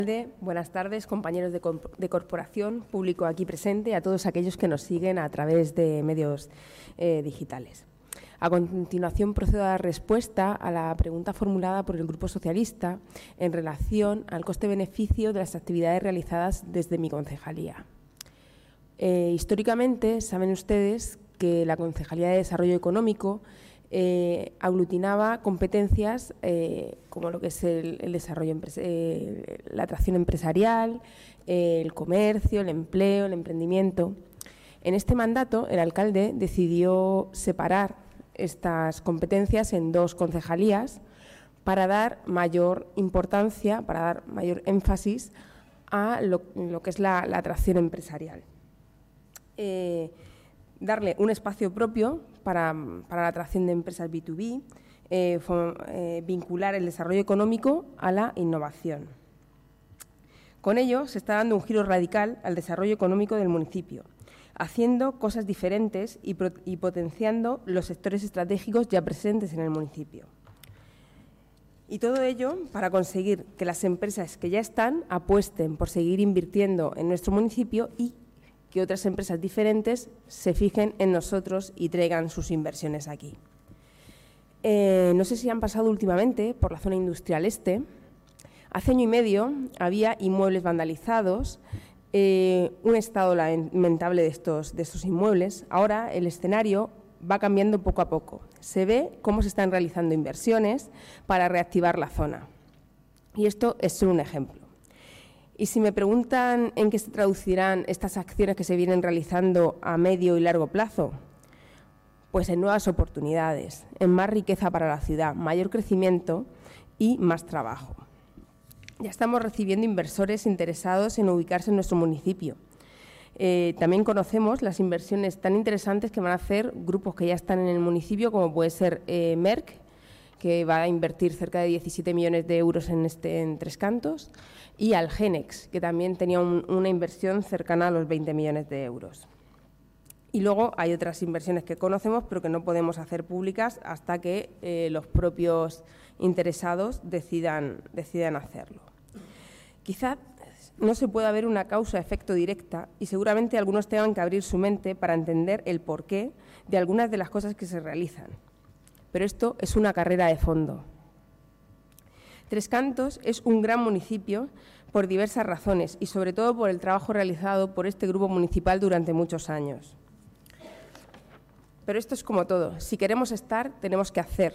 Buenas tardes, compañeros de corporación, público aquí presente, a todos aquellos que nos siguen a través de medios digitales. A continuación procedo a dar respuesta a la pregunta formulada por el Grupo Socialista en relación al coste-beneficio de las actividades realizadas desde mi concejalía. Históricamente, saben ustedes que la Concejalía de Desarrollo Económico aglutinaba competencias como lo que es el desarrollo, la atracción empresarial, el comercio, el empleo, el emprendimiento. En este mandato, el alcalde decidió separar estas competencias en dos concejalías para dar mayor importancia, para dar mayor énfasis a lo que es la atracción empresarial. Darle un espacio propio para la atracción de empresas B2B, vincular el desarrollo económico a la innovación. Con ello se está dando un giro radical al desarrollo económico del municipio, haciendo cosas diferentes y potenciando los sectores estratégicos ya presentes en el municipio. Y todo ello para conseguir que las empresas que ya están apuesten por seguir invirtiendo en nuestro municipio y que otras empresas diferentes se fijen en nosotros y traigan sus inversiones aquí. No sé si han pasado últimamente por la zona industrial este. Hace año y medio había inmuebles vandalizados, un estado lamentable de estos inmuebles. Ahora el escenario va cambiando poco a poco. Se ve cómo se están realizando inversiones para reactivar la zona. Y esto es solo un ejemplo. Y si me preguntan en qué se traducirán estas acciones que se vienen realizando a medio y largo plazo, pues en nuevas oportunidades, en más riqueza para la ciudad, mayor crecimiento y más trabajo. Ya estamos recibiendo inversores interesados en ubicarse en nuestro municipio. También conocemos las inversiones tan interesantes que van a hacer grupos que ya están en el municipio, como puede ser Merck, que va a invertir cerca de 17 millones de euros en Tres Cantos, y Algenex, que también tenía una inversión cercana a los 20 millones de euros. Y luego hay otras inversiones que conocemos, pero que no podemos hacer públicas hasta que los propios interesados decidan hacerlo. Quizá no se pueda ver una causa-efecto directa y seguramente algunos tengan que abrir su mente para entender el porqué de algunas de las cosas que se realizan. Pero esto es una carrera de fondo. Tres Cantos es un gran municipio por diversas razones y sobre todo por el trabajo realizado por este grupo municipal durante muchos años. Pero esto es como todo. Si queremos estar, tenemos que hacer.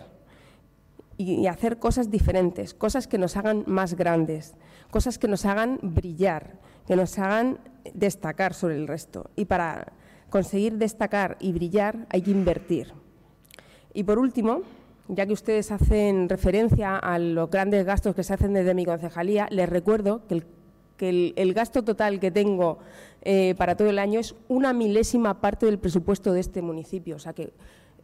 Y hacer cosas diferentes, cosas que nos hagan más grandes, cosas que nos hagan brillar, que nos hagan destacar sobre el resto. Y para conseguir destacar y brillar hay que invertir. Y por último, ya que ustedes hacen referencia a los grandes gastos que se hacen desde mi concejalía, les recuerdo que el gasto total que tengo para todo el año es 1/1000ª parte del presupuesto de este municipio. O sea que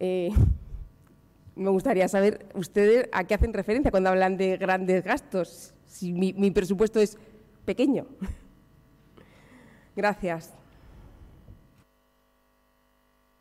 me gustaría saber ustedes a qué hacen referencia cuando hablan de grandes gastos, si mi presupuesto es pequeño. Gracias.